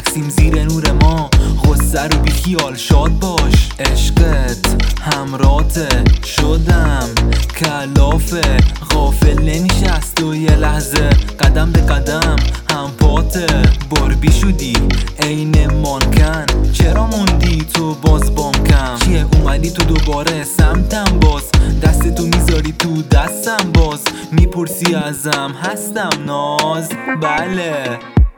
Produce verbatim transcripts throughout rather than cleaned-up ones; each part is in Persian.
رقصیم زیر نور ما، غصه رو بی خیال شاد باش. عشقت همراته شدم کلافه، غافل نمیشست و یه لحظه قدم به قدم هم پاته. باربی شدی عین مانکن، چرا موندی تو باز بام کم؟ چیه اومدی تو دوباره سمتم باز، دست تو میذاری تو دستم باز، میپرسی ازم هستم ناز؟ بله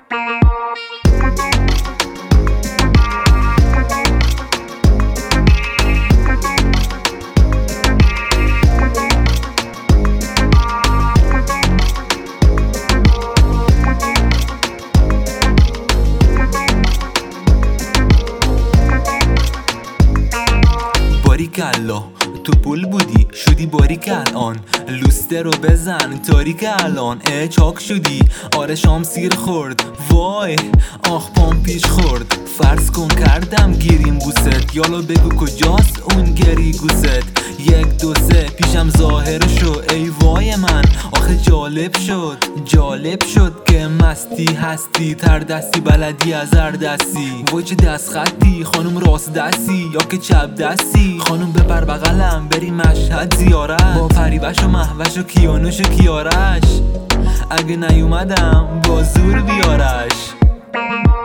باریکالله تو پول بودی شدی باریک الان، لوسته رو بزن تاریک الان. اه چاک شدی آره شام سیر خورد، وای آخ پام پیش خورد. فرض کن کردم گیریم بوست، یالا بگو کجاست اون گری گوست. یک دو سه پیشم ظاهر شو ای وای من، آخه جالب شد جالب شد که مستی هستی، تر دستی بلدی از هر دستی. وای چه دست خطی خانم، راست دستی یا که چپ دستی؟ خانم ببر بغلم بریم مشهد زیارت، با پریوش و مهوش و کیانوش و کیارش، اگه نیومدم با زور بیارش.